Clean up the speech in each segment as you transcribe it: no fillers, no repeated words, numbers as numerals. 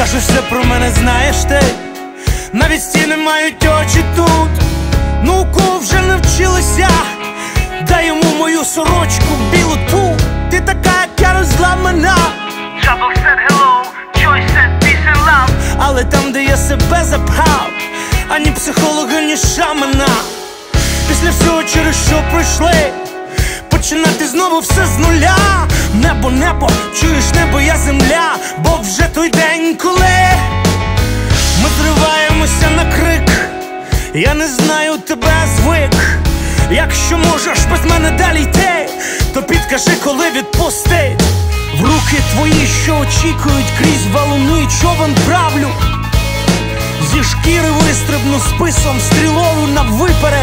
Каже, все про мене знаєш ти. Навіть стіни мають очі тут. Науку вже навчилася. Дай йому мою сорочку білу ту. Ти така, як я, розламана. Trouble said hello, Joy said peace and love. Але там, де я себе запхав, ані психолога, ні шамана. Після всього, через що пройшли, починати знову все з нуля. Небо, небо, чуєш, небо, я земля. Бо вже той день, коли ми зриваємося на крик. Я не знаю, тебе звик. Якщо можеш без мене далі йти, то підкажи, коли відпустить. В руки твої, що очікують, крізь валуни човен правлю. Зі шкіри вистрибну списом, стрілою на виперед.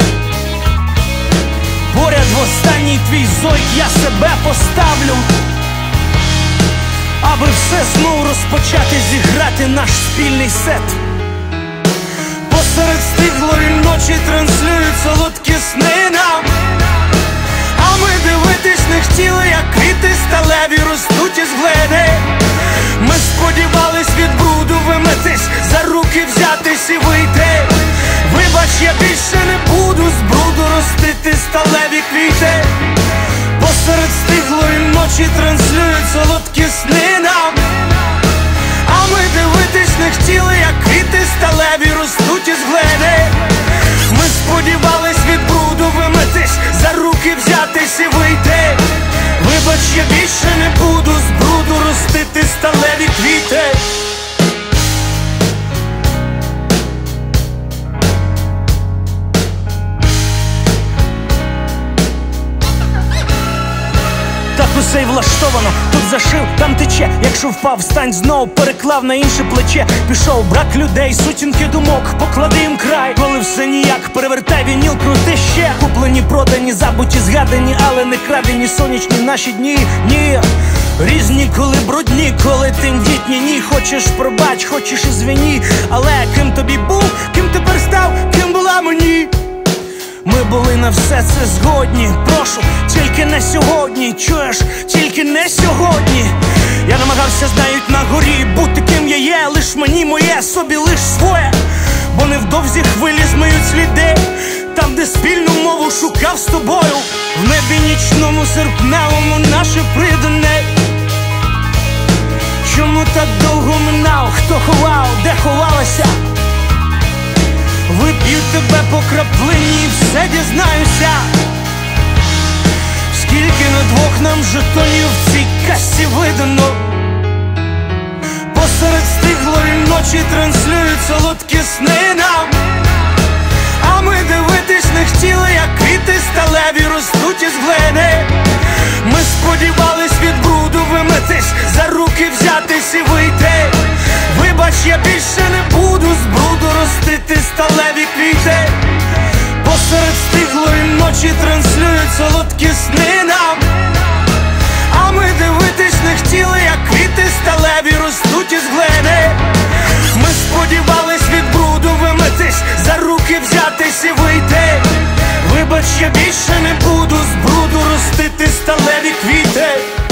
Поряд в останній твій зойк я себе поставлю, аби все знову розпочати, зіграти наш спільний сет. Посеред стиглої ночі транслюють солодкі сни нам, а ми дивитись не хотіли, як квіти сталеві ростуть із глини. Ми сподівались від бруду вимитись, за руки взятись і вийти. Вибач, я більше не буду з бруду ростити сталеві квіти. Посеред стиглої ночі транслюють солодкі сни нам, а ми дивитись не хотіли, як квіти сталеві ростуть із глини. Ми сподівались від бруду вимитись, за руки взятись і вийти. Вибач, я більше не буду з бруду ростити сталеві квіти. Так усе й влаштовано, тут зашив, там тече. Якщо впав, встань знову, переклав на інше плече. Пішов брак людей, сутінки думок, поклади їм край. Коли все ніяк, перевертай вініл, крути ще. Куплені, продані, забуті, згадані, але не крадені сонячні наші дні. Ні, різні, коли брудні, коли тендітні. Ні, хочеш пробач, хочеш і звіні. Але ким тобі був, ким тепер став, ким була мені. Ми були на все це згодні. Прошу, тільки не сьогодні. Чуєш, тільки не сьогодні. Я намагався, знають, на горі бути ким я є. Лиш мені моє, собі лиш своє. Бо невдовзі хвилі змиють сліди. Там, де спільну мову шукав з тобою. В небі нічному серпневому наше придане. Чому так довго минав? Хто ховав, де ховалася? Вип'ю тебе по краплині і все дізнаюся. Скільки на двох нам жетонів в цій касі видано. Посеред стиглої ночі транслюють солодкі сни нам, а ми дивитись не хотіли, як квіти сталеві ростуть із глини. Ми сподівались від бруду вимитись, за руки взятись і вийти. Вибач, я більше не буду з бруду ростити сталеві квіти. Посеред стиглої ночі транслюють солодкі сни нам, а ми дивитись не хотіли, як квіти сталеві ростуть із глини. Ми сподівались від бруду вимитись, за руки взятись і вийти. Вибач, я більше не буду з бруду ростити сталеві квіти.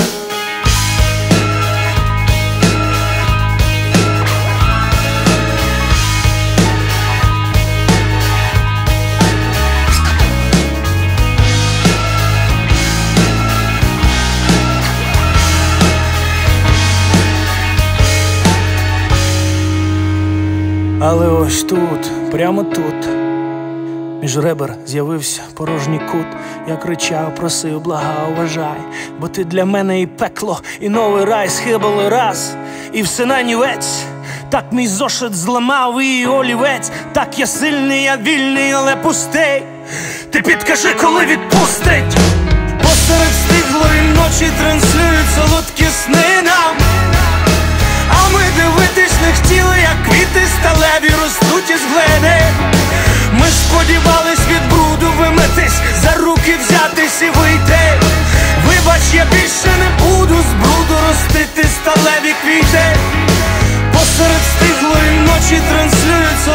Але ось тут, прямо тут, між ребер з'явився порожній кут. Я кричав, просив, благав, вважай, бо ти для мене і пекло, і новий рай. Схибали раз, і все нанівець. Так мій зошит зламав і олівець. Так я сильний, я вільний, але пустий. Ти підкажи, коли відпустить. Посеред стиглої ночі транслюють солодкі сни нам, а ми дивитись не хотіли, як квіти сталеві ростуть із глини. Ми сподівались від бруду вимитись, за руки взятись і вийти. Вибач, я більше не буду з бруду ростити сталеві квіти. Посеред стиглої ночі транслюють